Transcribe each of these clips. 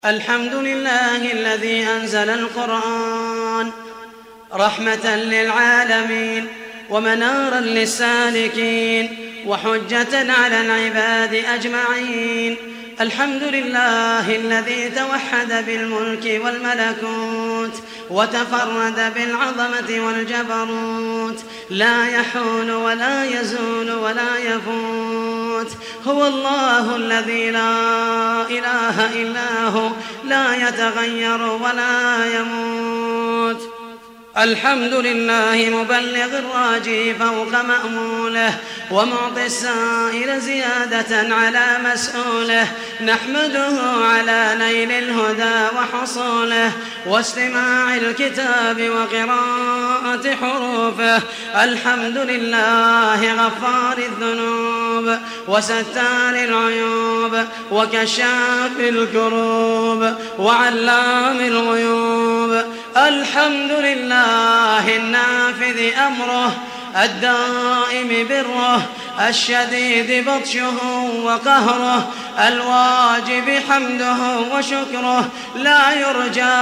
الحمد لله الذي أنزل القرآن رحمة للعالمين ومنارا للسالكين وحجة على العباد أجمعين. الحمد لله الذي توحد بالملك والملكوت وتفرد بالعظمة والجبروت، لا يحول ولا يزول ولا يفوت. هو الله الذي لا إله إلا هو، لا يتغير ولا يموت. الحمد لله مبلغ الراجي فوق مأموله ومعطي السائل زيادة على مسؤوله. نحمده على نيل الهدى وحصوله واستماع الكتاب وقراءة حروفه. الحمد لله غفار الذنوب وستار العيوب وكشاف الكروب وعلام الغيوب. الحمد لله النافذ أمره الدائم بره الشديد بطشه وقهره الواجب حمده وشكره. لا يرجى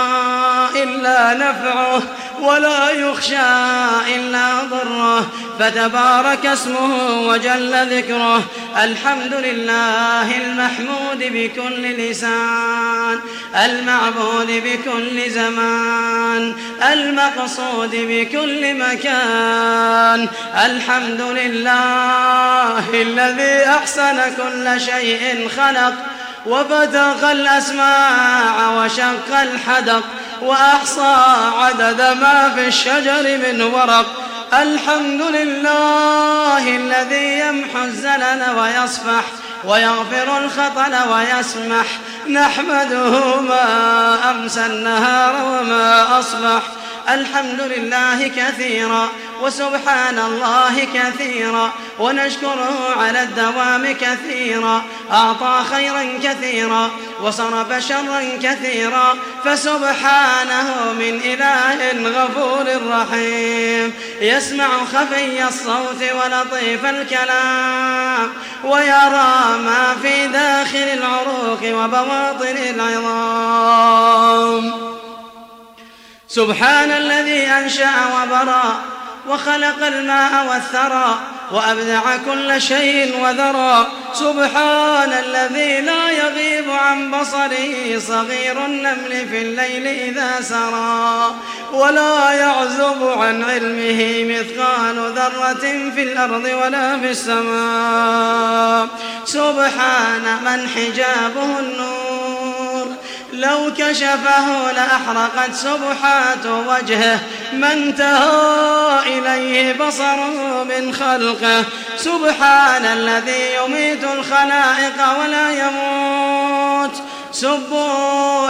إلا نفعه ولا يخشى إلا ضره، فتبارك اسمه وجل ذكره. الحمد لله المحمود بكل لسان، المعبود بكل زمان، المقصود بكل مكان. الحمد لله الذي أحسن كل شيء خلق وفتق الأسماع وشق الحدق وأحصى عدد ما في الشجر من ورق. الحمد لله الذي يمحو الزلل ويصفح ويغفر الخطل ويسمح. نحمده ما أمسى النهار وما أصبح. الحمد لله كثيرا وسبحان الله كثيرا ونشكره على الدوام كثيرا. أعطى خيرا كثيرا وصرف شرا كثيرا، فسبحانه من إله غفور رحيم. يسمع خفي الصوت ولطيف الكلام ويرى ما في داخل العروق وبواطن العظام. سبحان الذي أنشأ وبرى وخلق الماء والثرى وأبدع كل شيء وذرى. سبحان الذي لا يغيب عن بصره صغير النمل في الليل إذا سرى، ولا يعزب عن علمه مثقال ذرة في الأرض ولا في السماء. سبحان من حجابه النور، لو كشفه لأحرقت سبحات وجهه ما انتهى إليه بصره من خلقه. سبحان الذي يميت الخلائق ولا يموت. سبوح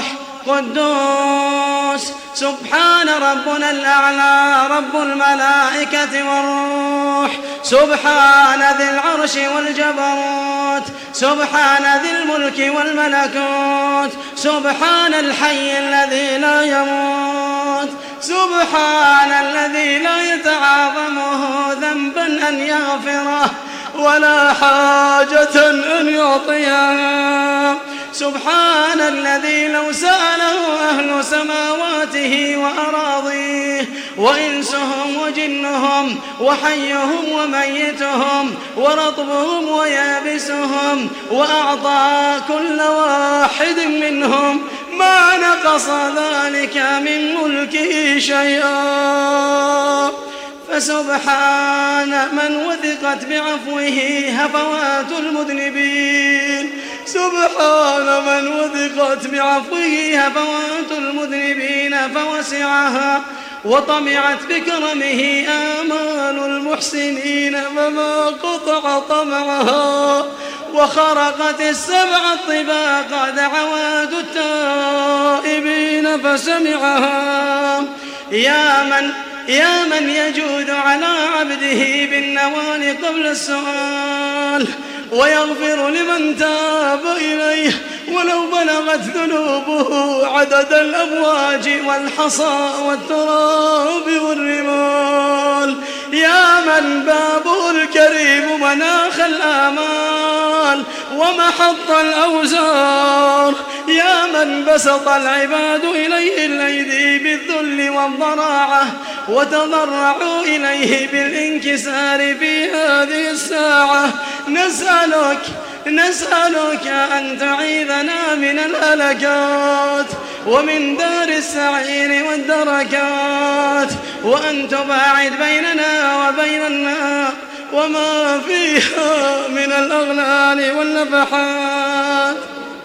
قدوس سبحان ربنا الأعلى رب الملائكة والروح. سبحان ذي العرش والجبروت، سبحان ذي الملك والملكوت، سبحان الحي الذي لا يموت، سبحان الذي لا يتعاظمه ذنبا أن يغفره ولا حاجة أن يعطيها. سبحان الذي لو سأله أهل سماواته وأراضيه وإنسهم وجنهم وحيهم وميتهم ورطبهم ويابسهم وأعطى كل واحد منهم ما نقص ذلك من ملكه شيئا. فسبحان من وثقت بعفوه هفوات المذنبين، سبحان من وثقت بعفوه هفوات المذنبين فوسعها وطمعت بكرمه آمال المحسنين فما قطع طمعها، وخرقت السبع الطباق دعوات التائبين فسمعها. يا من يجود على عبده بالنوال قبل السؤال ويغفر لمن تاب إليه ولو بلغت ذنوبه عدد الأمواج والحصى والتراب والرمال. يا من بابه الكريم مناخ الآمال ومحط الأوزار، يا من بسط العباد إليه الأيدي بالذل والضراعة وتضرعوا إليه بالانكسار في هذه الساعة، نسألك أن تعيذنا من الهلكات ومن دار السعير والدركات، وأن تباعد بيننا وبين النار وما فيها من الأغلال والنفحات.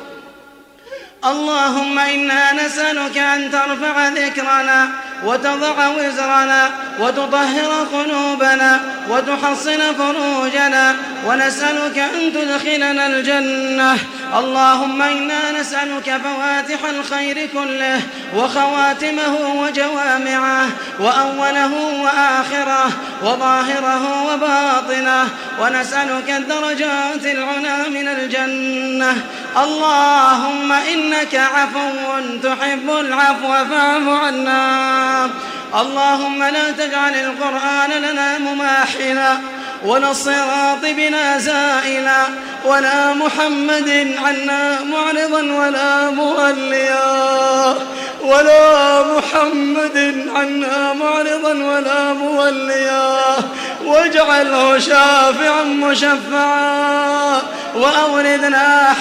اللهم إنا نسألك أن ترفع ذكرنا وتضع وزرنا وتطهر قلوبنا وتحصن فروجنا، ونسألك أن تدخلنا الجنة. اللهم إنا نسألك فواتح الخير كله وخواتمه وجوامعه وأوله وآخره وظاهره وباطنه، ونسألك الدرجات العلى من الجنة. اللهم إنك عفو تحب العفو فاعف عنا. اللهم لا تجعل القرآن لنا مماحلا ولا الصراط بنا زائلا ولا محمد عنا معرضا ولا موليا، ولا محمد عنا معرضا ولا موليا، واجعله شافعا مشفعا، وأوردنا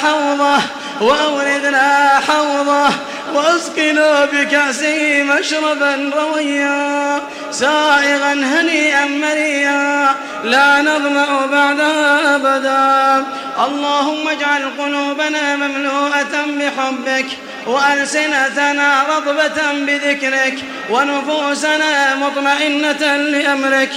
حوضه واسقنا بكأسه مشربا رويا سائغا هنيئا مريا لا نظمأ بعدها أبدا. اللهم اجعل قلوبنا مملوءة بحبك وألسنتنا رطبة بذكرك ونفوسنا مطمئنة لأمرك.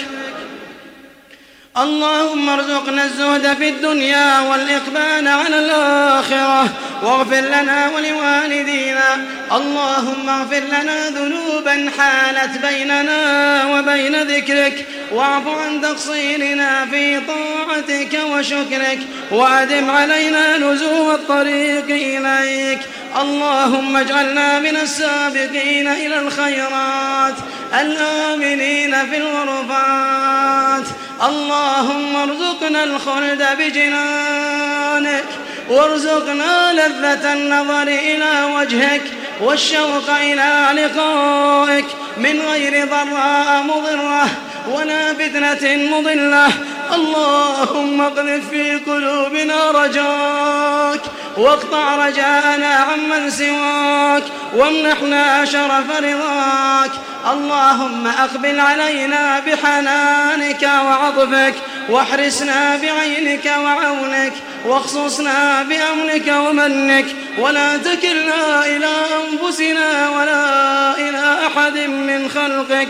اللهم ارزقنا الزهد في الدنيا والإقبال على الآخرة، واغفر لنا ولوالدينا. اللهم اغفر لنا ذنوبا حالت بيننا وبين ذكرك، واعف عن تقصيرنا في طاعتك وشكرك، وأدم علينا لزوم الطريق إليك. اللهم اجعلنا من السابقين إلى الخيرات الآمنين في الغرفات. اللهم ارزقنا الخلد بجنانك، وارزقنا لذة النظر إلى وجهك والشوق إلى لقائك من غير ضراء مضرة ولا فتنة مضلة. اللهم اقذف في قلوبنا رجاك، واقطع رجاءنا عمن سواك، وامنحنا شرف رضاك. اللهم أقبل علينا بحنانك وعطفك، واحرسنا بعينك وعونك، واخصصنا بأمنك ومنك، ولا تكلنا إلى أنفسنا ولا إلى أحد من خلقك.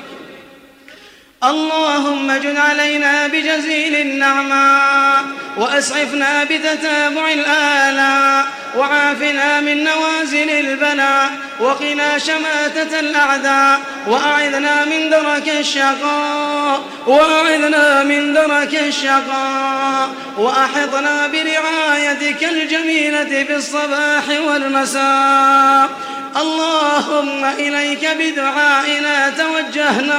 اللهم اجد علينا بجزيل النعماء، وأسعفنا بتتابع الآلاء، وعافنا من نوازل البلاء، وقنا شماتة الأعداء، وأعذنا من درك الشقاء، وأحطنا برعايتك الجميلة في الصباح والمساء. اللهم إليك بدعائنا توجهنا،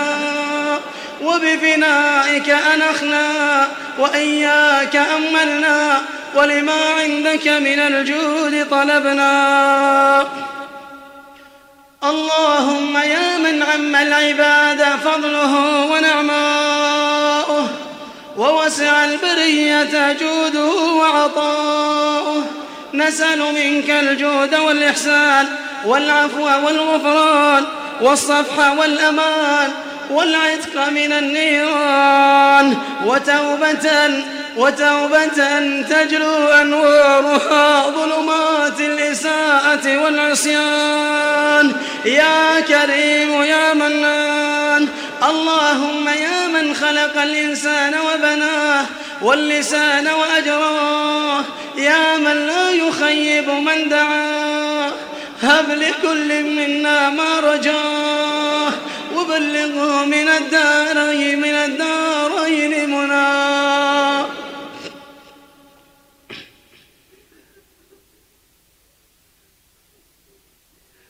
وبفنائك أنخنا، وإياك أملنا، ولما عندك من الجود طلبنا. اللهم يا من عم العباد فضله ونعماؤه، ووسع البرية جوده وعطاؤه، نسأل منك الجود والإحسان والعفو والغفران والصفح والأمان والعتق من النيران، وتوبة تجلو أنوارها ظلمات الإساءة والعصيان. يا كريم يا منان. اللهم يا من خلق الإنسان وبناه واللسان وأجراه، يا من لا يخيب من دعاه، هب لكل منا ما رجاه، وبلغه من الدارين مناه.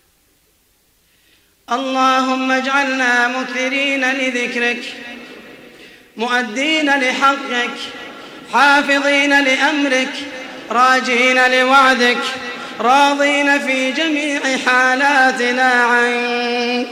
اللهم اجعلنا مكثرين لذكرك مؤدين لحقك حافظين لأمرك راجين لوعدك راضين في جميع حالاتنا عنك.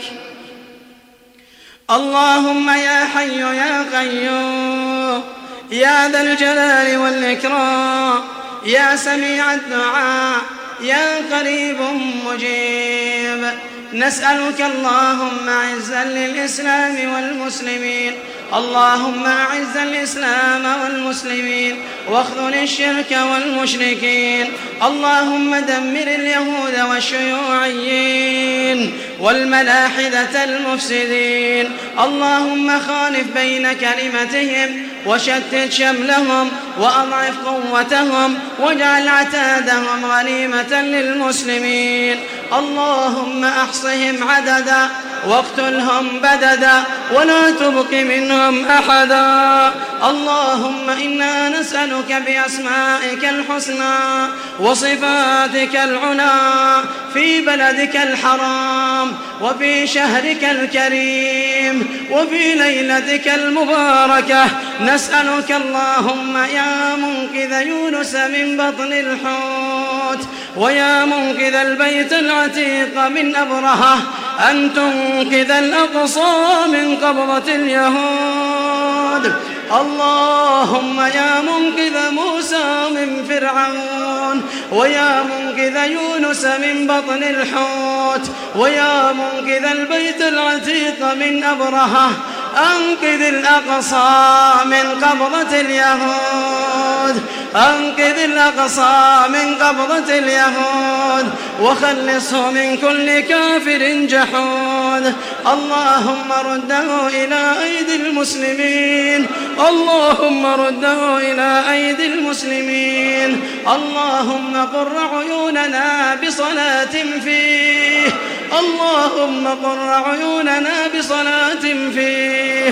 اللهم يا حي يا قيوم يا ذا الجلال والإكرام يا سميع الدعاء يا قريب مجيب، نسألك اللهم عزا للإسلام والمسلمين، اللهم أعز الإسلام والمسلمين واخذل الشرك والمشركين، اللهم دمر اليهود والشيوعيين والملاحدة المفسدين، اللهم خالف بين كلمتهم وشتت شملهم وأضعف قوتهم واجعل عتادهم غنيمة للمسلمين، اللهم أحصهم عددا واقتلهم بددا ولا تبق منهم أحدا. اللهم إنا نسألك بأسمائك الحسنى وصفاتك العلى في بلدك الحرام وفي شهرك الكريم وفي ليلتك المباركة، نسألك اللهم يا منقذ يونس من بطن الحوت ويا منقذ البيت العتيق من أبرهة أن تنقذ الأقصى من قبضة اليهود. اللهم يا منقذ موسى من فرعون ويا منقذ يونس من بطن الحوت ويا منقذ البيت العتيق من أبرهة أنقذ الأقصى من قبضة اليهود، أنقذ الأقصى من قبضة اليهود وخلصه من كل كافر جحود. اللهم رده إلى أيدي المسلمين، اللهم رده إلى أيدي المسلمين، اللهم قر عيوننا بصلاة فيه، اللهم قر عيوننا بصلاة فيه.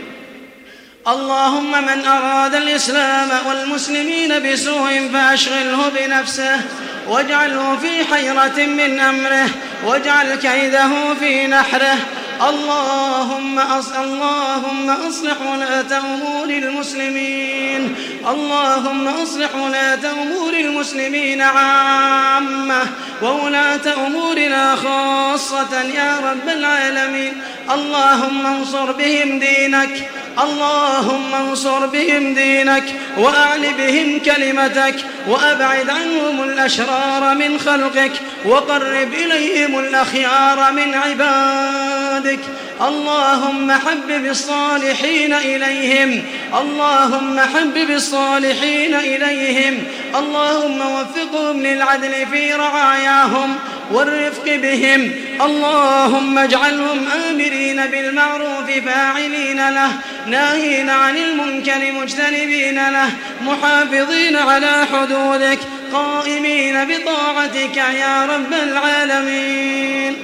اللهم من أراد الإسلام والمسلمين بسوء فأشغله بنفسه واجعله في حيرة من أمره واجعل كيده في نحره. اللهم أصلح ولاة أمور المسلمين، اللهم أصلح ولاة أمور المسلمين عامة وولاة أمورنا خاصة يا رب العالمين. اللهم انصر بهم دينك، اللهم انصر بهم دينك وأعل بهم كلمتك وأبعد عنهم الأشرار من خلقك وقرب إليهم الأخيار من عبادك. اللهم حبب الصالحين إليهم، اللهم حبب الصالحين إليهم، اللهم وفقهم للعدل في رعاياهم والرفق بهم، اللهم اجعلهم آمرين بالمعروف فاعلين له ناهين عن المنكر مجتنبين له محافظين على حدودك قائمين بطاعتك يا رب العالمين.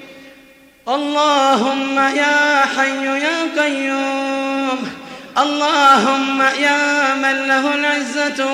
اللهم يا حي يا قيوم، اللهم يا من له العزة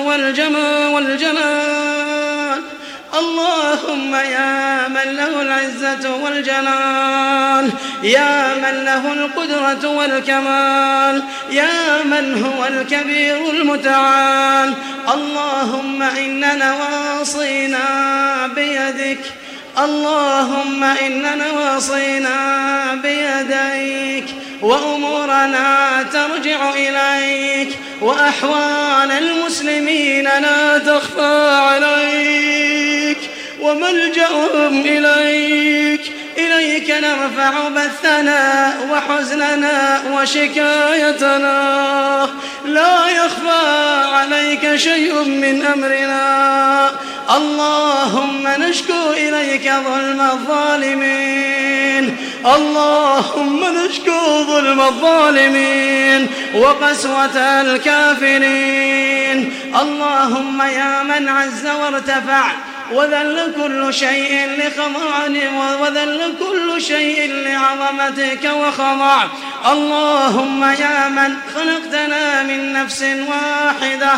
والجلال، اللهم يا من له العزة والجلال، يا من له القدرة والكمال، يا من هو الكبير المتعال. اللهم إن نواصينا بيدك، اللهم إن نواصينا بيديك وأمورنا ترجع إليك وأحوال المسلمين لا تخفى عليك وملجأهم إليك، إليك نرفع بثنا وحزننا وشكايتنا، لا يخفى عليك شيء من أمرنا. اللهم نشكو إليك ظلم الظالمين، اللهم نشكو ظلم الظالمين وقسوة الكافرين. اللهم يا من عز وارتفع وذل كل شيء لخضوعه وذل كل شيء لعظمتك وخضع، اللهم يا من خلقتنا من نفس واحدة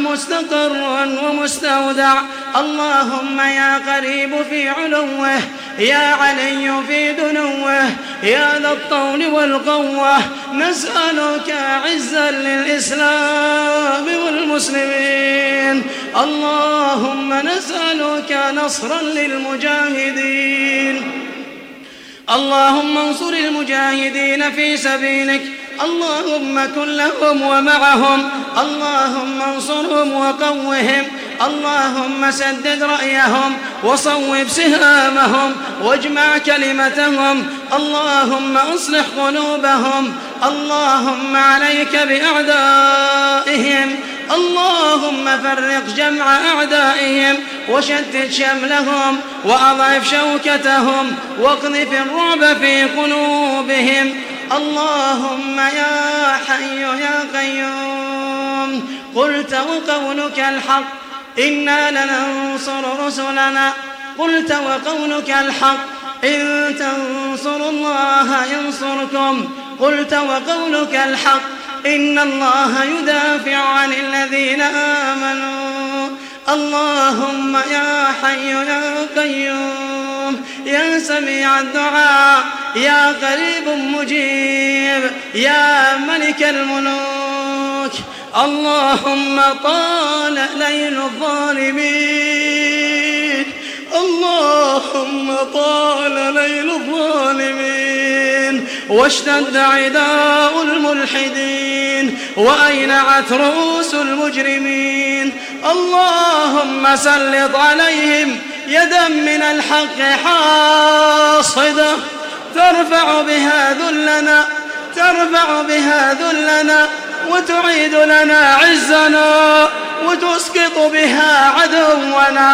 فمستقر ومستودع، اللهم يا قريب في علوه يا علي في دنوه يا ذا الطول والقوة. نسألك عزا للإسلام والمسلمين. اللهم نسألك نصرا للمجاهدين. اللهم انصر المجاهدين في سبيلك. اللهم كن لهم ومعهم. اللهم انصرهم وقوهم. اللهم سدد رأيهم وصوب سهامهم واجمع كلمتهم. اللهم أصلح قلوبهم. اللهم عليك بأعدائهم. اللهم فرق جمع أعدائهم وشتت شملهم وأضعف شوكتهم واقذف الرعب في قلوبهم. اللهم يا حي يا قيوم قلت وقولك الحق إنا لننصر رسلنا. قلت وقولك الحق إن تنصروا الله ينصركم. قلت وقولك الحق إن الله يدافع عن الذين آمنوا. اللهم يا حي يا قيوم يا سميع الدعاء يا قريب مجيب يا ملك الملوك. اللهم طال ليل الظالمين. اللهم طال ليل الظالمين واشتد عداء الملحدين وأينعت رؤوس المجرمين. اللهم سلط عليهم يدا من الحق حاصدة ترفع بها ذلنا وتعيد لنا عزنا وتسقط بها عدونا.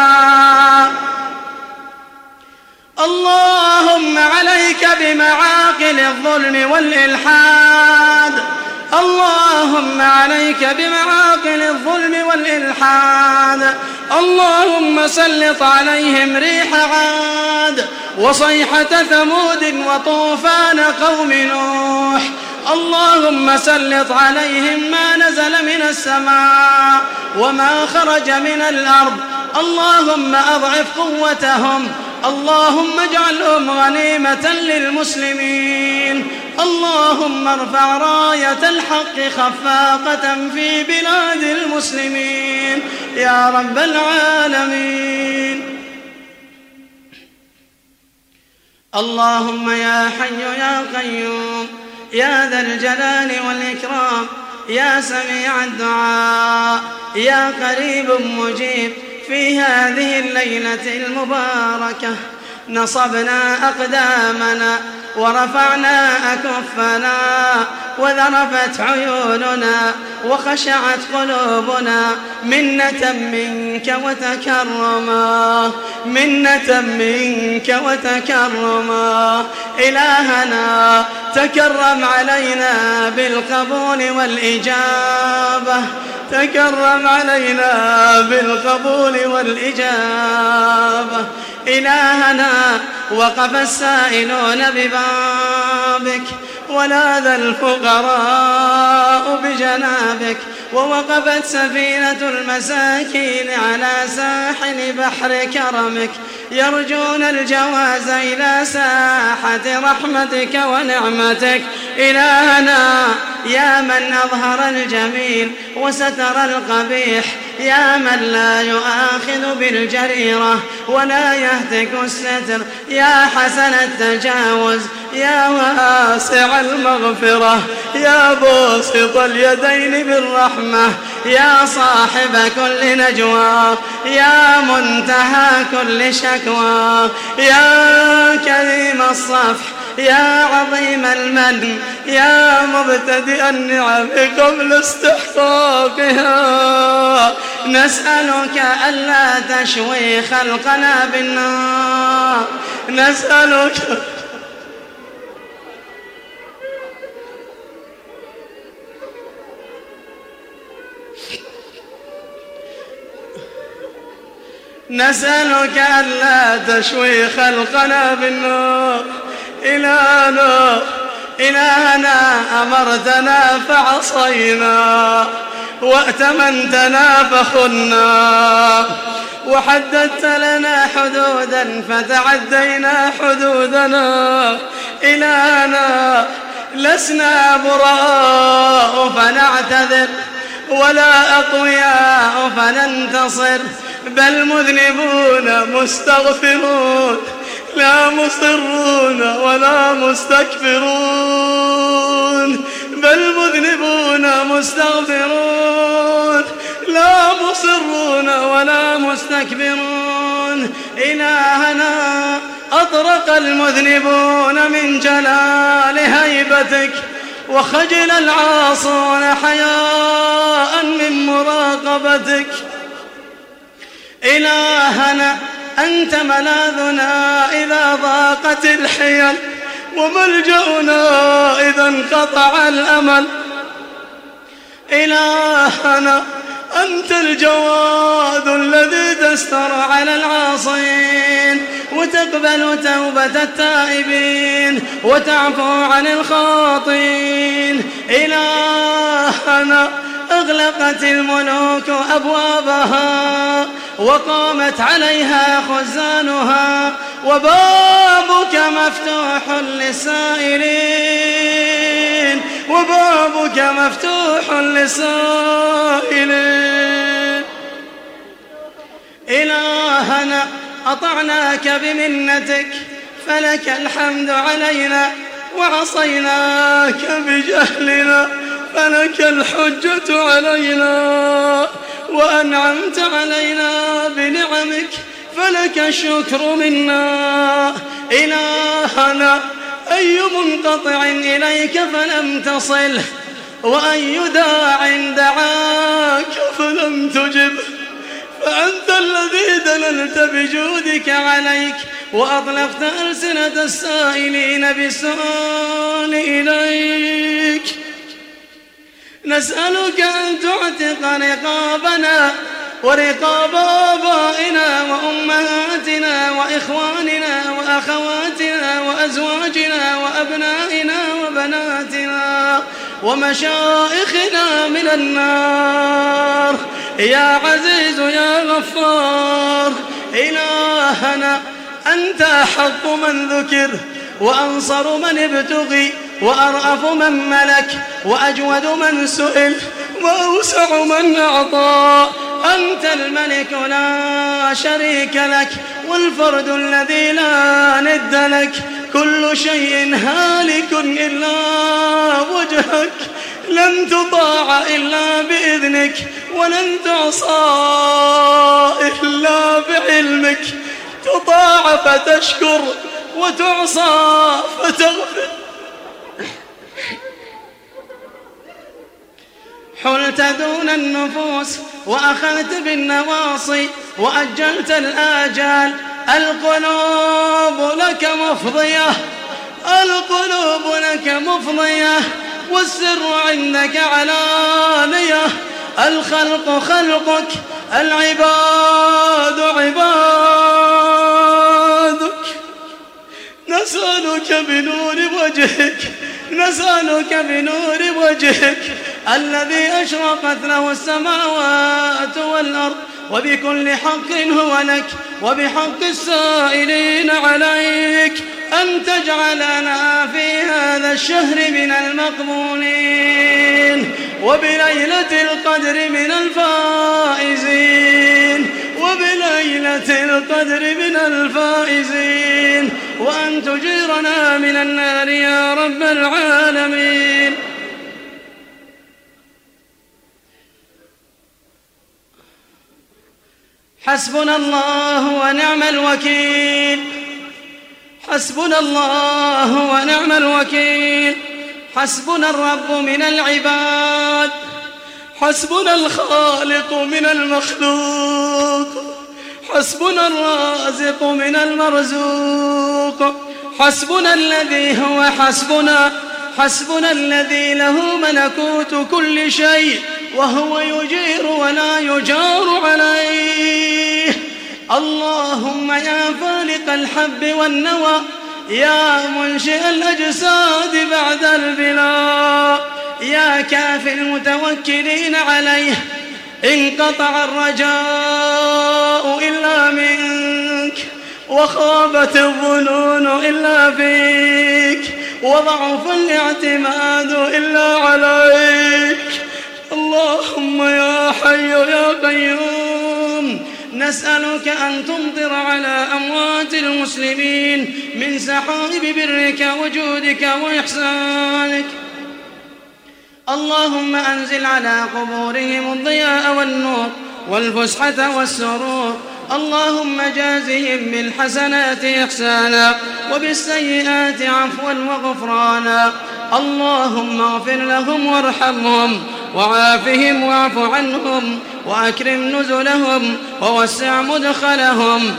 اللهم عليك بمعاقل الظلم والإلحاد. اللهم عليك بمعاقل الظلم والإلحاد. اللهم سلط عليهم ريح عاد وصيحة ثمود وطوفان قوم نوح. اللهم سلط عليهم ما نزل من السماء وما خرج من الأرض. اللهم أضعف قوتهم. اللهم اجعلهم غنيمة للمسلمين. اللهم ارفع راية الحق خفاقة في بلاد المسلمين يا رب العالمين. اللهم يا حي يا قيوم يا ذا الجلال والإكرام يا سميع الدعاء يا قريب مجيب. في هذه الليلة المباركة نصبنا أقدامنا ورفعنا أكفنا وذرفت عيوننا وخشعت قلوبنا منة منك وتكرما. منة منك وتكرما. إلهنا تكرم علينا بالقبول والإجابة. تكرم علينا بالقبول والإجابة. إلهنا وقف السائلون ببابك ولاذ الفقراء بجنابك ووقفت سفينة المساكين على ساحل بحر كرمك يرجون الجواز إلى ساحة رحمتك ونعمتك. إلهنا يا من أظهر الجميل وستر القبيح يا من لا يؤاخذ بالجريرة ولا يهتك الستر يا حسن التجاوز يا واسع المغفرة يا باسط اليدين بالرحمة يا صاحب كل نجوى يا منتهى كل شكوى يا كريم الصفح يا عظيم المن يا مبتدئ النعم قبل استحقاقها. نسألك ألا تشوي خلقنا بالنار. نسألك ألا تشوي خلقنا بالنار. إلهنا أمرتنا فعصينا وأتمنتنا فخنا وحددت لنا حدودا فتعدينا حدودنا. إلهنا لسنا براء فنعتذر ولا أقوياء فننتصر، بل مذنبون مستغفرون لا مصرون ولا مستكبرون، بل مذنبون مستغفرون لا مصرون ولا مستكبرون. إلهنا أطرق المذنبون من جلال هيبتك، وخجل العاصون حياء من مراقبتك. إلهنا أنت ملاذنا إذا ضاقت الحيل، وملجأنا إذا انقطع الأمل. إلهنا أنت الجواد الذي تستر على العاصين، وتقبل توبة التائبين، وتعفو عن الخاطئين. إلهنا أغلقت الملوك أبوابها، وقامت عليها خزانها، وبابك مفتوح للسائلين، وبابك مفتوح للسائلين. إلهنا أطعناك بمنتك فلك الحمد علينا، وعصيناك بجهلنا فلك الحجة علينا، وأنعمت علينا بنعمك فلك الشكر منا. إلهنا أي منقطع إليك فلم تصله، وأي داع دعاك فلم تجب، فأنت الذي دللت بجودك عليك، وأطلقت ألسنة السائلين بالسؤال إليك. نسألك أن تعتق رقابنا ورقاب آبائنا وأمهاتنا وإخواننا وأخواتنا وأزواجنا وأبنائنا وبناتنا ومشائخنا من النار يا عزيز يا غفار. إلهنا أنت أحق من ذكر، وأنصر من ابتغي، وأرأف من ملك، وأجود من سئل، وأوسع من أعطى. أنت الملك لا شريك لك، والفرد الذي لا ند لك. كل شيء هالك إلا وجهك، لن تطاع إلا بإذنك، ولن تعصى إلا بعلمك. تطاع فتشكر، وتعصى فتغفر. حلت دون النفوس وأخذت بالنواصي وأجلت الآجال. القلوب لك مفضية، القلوب لك مفضية، والسر عندك علانية. الخلق خلقك، العباد عبادك. نسألك بنور وجهك، نسألك بنور وجهك الذي أشرقت له السماوات والأرض، وبكل حق هو لك، وبحق السائلين عليك، أن تجعلنا في هذا الشهر من المقبولين، وبليلة القدر من الفائزين، وبليلة القدر من الفائزين، وأن تجيرنا من النار يا رب العالمين. حسبنا الله ونعم الوكيل، حسبنا الله ونعم الوكيل. حسبنا الرب من العباد، حسبنا الخالق من المخلوق، حسبنا الرازق من المرزوق. حسبنا الذي هو حسبنا، حسبنا الذي له ملكوت كل شيء، وهو يجير ولا يجار عليه. اللهم يا فالق الحب والنوى، يا منشئ الأجساد بعد البلاء، يا كافي المتوكلين عليه، انقطع الرجاء إلا منك، وخابت الظنون إلا فيك، وضعف الاعتماد إلا عليك. اللهم يا حي يا قيوم، نسألك أن تمطر على أموات المسلمين من سحائب برك وجودك وإحسانك. اللهم أنزل على قبورهم الضياء والنور والفسحة والسرور. اللهم جازهم بالحسنات إحسانا وبالسيئات عفوا وغفرانا. اللهم اغفر لهم وارحمهم وعافهم واعف عنهم وأكرم نزلهم ووسع مدخلهم.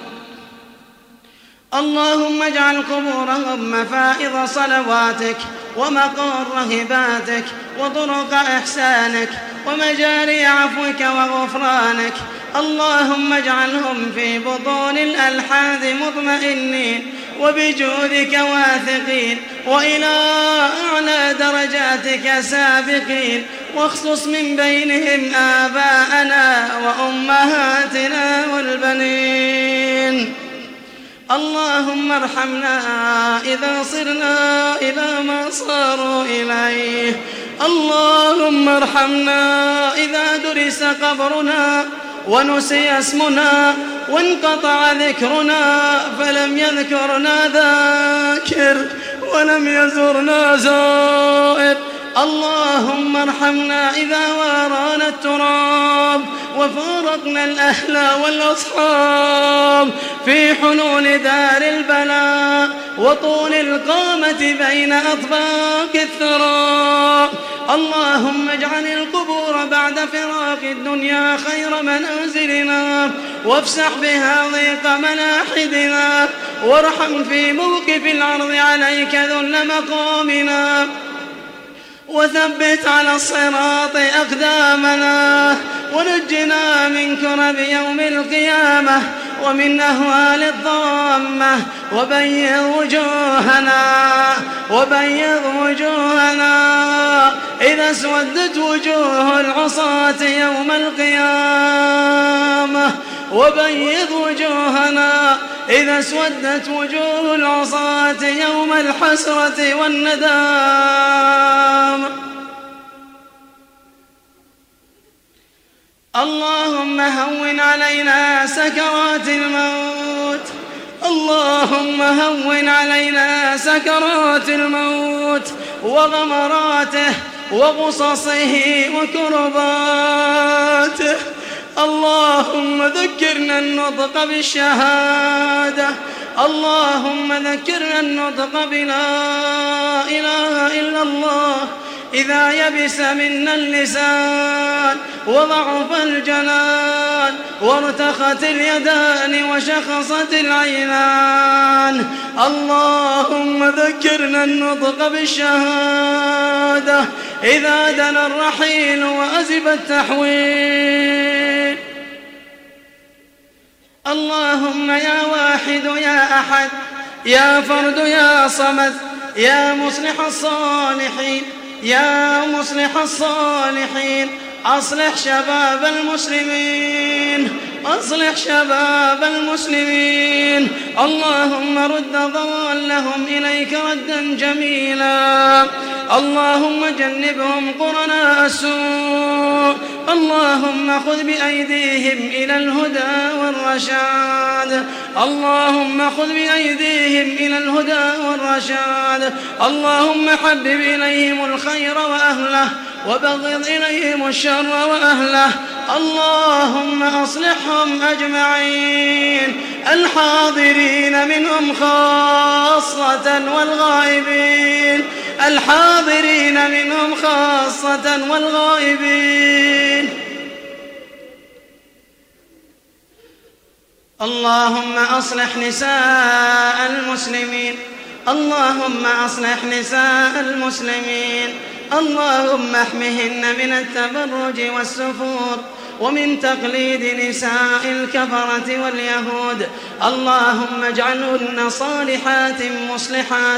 اللهم اجعل قبورهم مفائض صلواتك ومقار هباتك وطرق إحسانك ومجاري عفوك وغفرانك. اللهم اجعلهم في بطون الألحاذ مطمئنين وبجودك واثقين وإلى أعلى درجاتك سابقين، واخصص من بينهم آباءنا وأمهاتنا والبنين. اللهم ارحمنا إذا صرنا إلى ما صاروا إليه. اللهم ارحمنا إذا درس قبرنا ونسي اسمنا وانقطع ذكرنا فلم يذكرنا ذاكر ولم يزرنا زائر. اللهم ارحمنا إذا وارانا التراب وفارقنا الأهل والأصحاب في حلول دار البلاء وطول القامة بين أطباق الثراء. اللهم اجعل القبور بعد فراق الدنيا خير منازلنا، وافسح بها ضيق ملاحدنا، وارحم في موقف العرض عليك ذل مقامنا، وثبت على الصراط أقدامنا، ونجنا من كرب يوم القيامة ومن أهوال الضامة، وبيض وجوهنا إذا اسودت وجوه العصاة يوم القيامة، وبيض وجوهنا إذا اسودت وجوه العصاة يوم الحسرة والندامة. اللهم هون علينا سكرات الموت. اللهم هون علينا سكرات الموت وغمراته وغصصه وكرباته. اللهم ذكرنا النطق بالشهادة. اللهم ذكرنا النطق بلا إله إلا الله إذا يبس منا اللسان وضعف الجنان وارتخت اليدان وشخصت العينان. اللهم ذكرنا النطق بالشهادة إذا دنا الرحيل وأزب التحويل. اللهم يا واحد يا أحد يا فرد يا صمد يا مصلح الصالحين يا مصلح الصالحين، أصلح شباب المسلمين، أصلح شباب المسلمين. اللهم رد ضالهم إليك ردا جميلا. اللهم جنبهم قرناء السوء. اللهم خذ بأيديهم إلى الهدى والرشاد. اللهم خذ بأيديهم إلى الهدى والرشاد. اللهم حبب إليهم الخير وأهله وبغض إليهم الشر وأهله. اللهم أصلحهم أجمعين، الحاضرين منهم خاصة والغائبين، الحاضرين منهم خاصة والغائبين. اللهم أصلح نساء المسلمين. اللهم أصلح نساء المسلمين. اللهم احمهن من التبرج والسفور ومن تقليد نساء الكفرة واليهود. اللهم اجعلهن صالحات مصلحات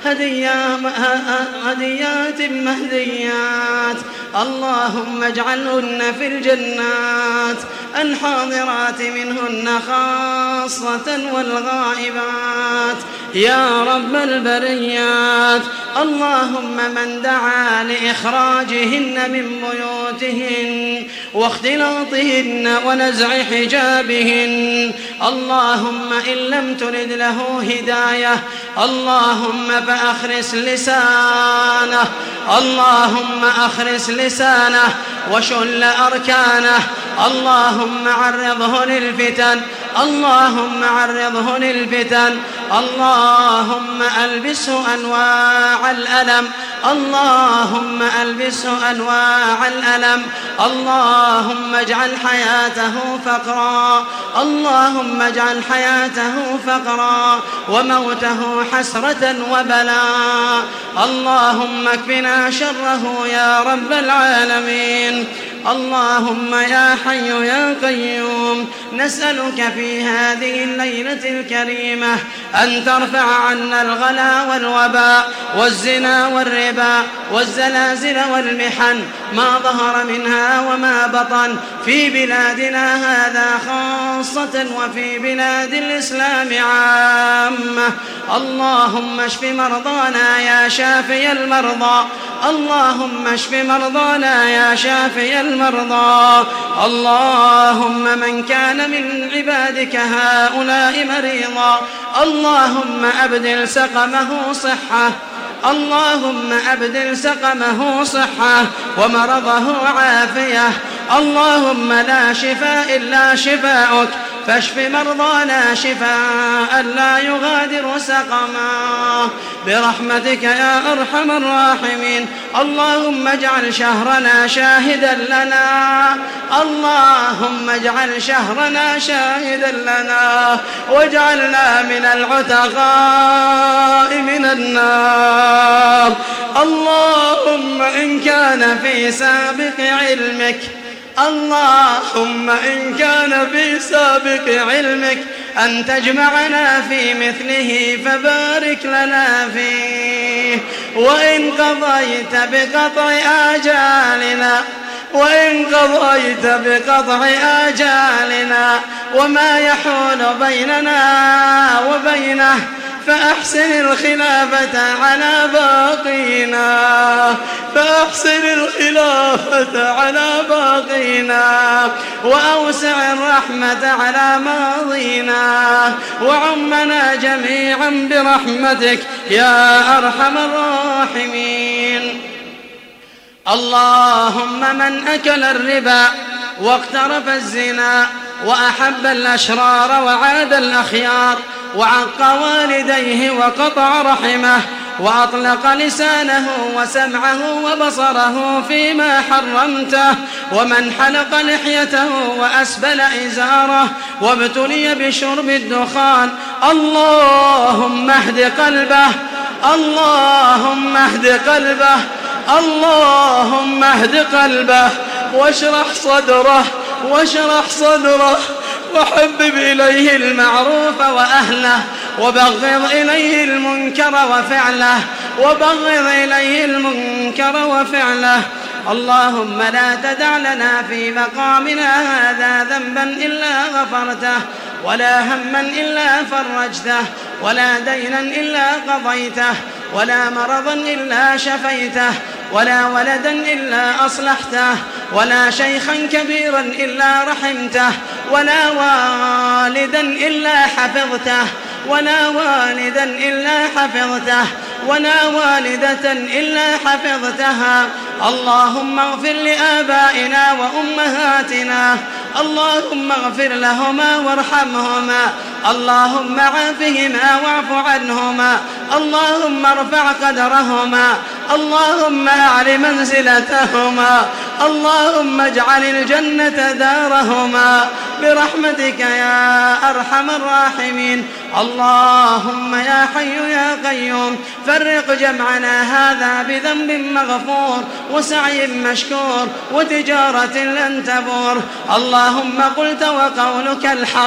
هديات مهديات. اللهم اجعلهن في الجنات الحاضرات منهن خاصة والغائبات يا رب البريات. اللهم من دعا لإخراجهن من بيوتهن واختلاطهن ونزع حجابهن، اللهم إن لم ترد له هداية اللهم فأخرس لسانه، اللهم أخرس لسانه وشل أركانه، اللهم عرضه للفتن، اللهم عرضه للفتن، اللهم ألبسه أنواع الألم، اللهم ألبسه أنواع الألم، اللهم اجعل حياته فقرا، اللهم اجعل حياته فقرا وموته حسرة وبلاء. اللهم اكفنا شره يا رب العالمين. اللهم يا حي يا قيوم نسألك في هذه الليلة الكريمة أن ترفع عنا الغلا والوباء والزنا والربا والزلازل والمحن ما ظهر منها وما بطن في بلادنا هذا خاصة وفي بلاد الإسلام عامة. اللهم اشف مرضانا يا شافي المرضى، اللهم اشف مرضانا يا شافي المرضى. اللهم من كان من عبادك هؤلاء مريضا اللهم أبدل سقمه صحة، اللهم أبدل سقمه صحة ومرضه عافية. اللهم لا شفاء إلا شفاؤك فاشف مرضانا شفاء لا يغادر سقما برحمتك يا أرحم الراحمين. اللهم اجعل شهرنا شاهدا لنا، اللهم اجعل شهرنا شاهدا لنا واجعلنا من العتقاء من النار. اللهم إن كان في سابق علمك، اللهم إن كان في سابق علمك أن تجمعنا في مثله فبارك لنا فيه، وإن قضيت بقطع آجالنا، وإن قضيت بقطع آجالنا وما يحول بيننا وبينه فأحسن الخلافة على باقينا، فأحسن الخلافة على باقينا وأوسع الرحمة على ماضينا وعمنا جميعا برحمتك يا أرحم الراحمين. اللهم من أكل الربا واقترف الزنا وأحب الأشرار وعاد الأخيار وعق والديه وقطع رحمه وأطلق لسانه وسمعه وبصره فيما حرمته، ومن حلق لحيته وأسبل إزاره وابتلي بشرب الدخان اللهم اهد قلبه، اللهم اهد قلبه، اللهم اهد قلبه واشرح صدره، واشرح صدره وحبب إليه المعروف وأهله وبغض إليه المنكر وفعله، وبغض إليه المنكر وفعله. اللهم لا تدع لنا في مقامنا هذا ذنبا إلا غفرته، ولا هما إلا فرجته، ولا دينا إلا قضيته، ولا مرضا إلا شفيته، ولا ولدا إلا أصلحته، ولا شيخا كبيرا إلا رحمته، ولا والدا إلا حفظته، ولا والدا إلا حفظته، ولا والدة إلا حفظتها. اللهم اغفر لآبائنا وأمهاتنا، اللهم اغفر لهما وارحمهما، اللهم عافهما واعف عنهما، اللهم ارفع قدرهما، اللهم أعل منزلتهما، اللهم اجعل الجنة دارهما برحمتك يا أرحم الراحمين. اللهم يا حي يا قيوم فرق جمعنا هذا بذنب مغفور وسعي مشكور وتجارة لن تبور. اللهم قلت وقولك الحق،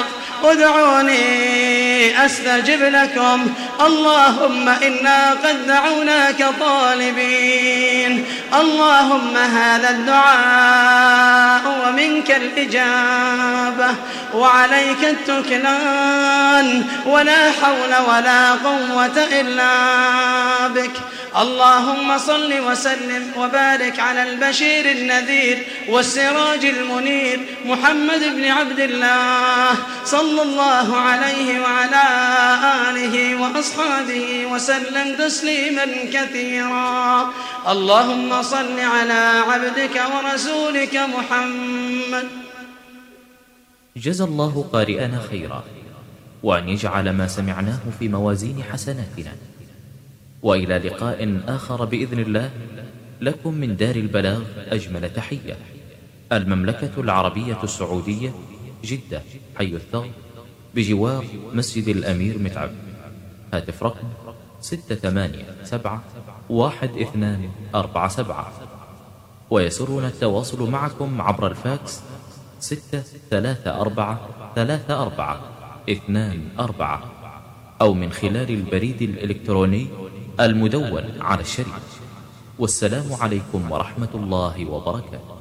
ادعوني أستجب لكم. اللهم إنا قد دعوناك طالبين. اللهم هذا الدعاء ومنك الإجابة وعليك التكلان، ولا حول ولا قوة إلا بك. اللهم صل وسلم وبارك على البشير النذير والسراج المنير محمد بن عبد الله صلى الله عليه وعلى آله وأصحابه وسلم تسليما كثيرا. اللهم صل على عبدك ورسولك محمد. جزى الله قارئنا خيرا، وأن يجعل ما سمعناه في موازين حسناتنا. وإلى لقاء آخر بإذن الله، لكم من دار البلاغ أجمل تحية. المملكة العربية السعودية، جدة، حي الثغر، بجوار مسجد الأمير متعب. هاتف رقم 687-1247. ويسرنا التواصل معكم عبر الفاكس 6343424، أو من خلال البريد الإلكتروني المدون على الشريط. والسلام عليكم ورحمة الله وبركاته.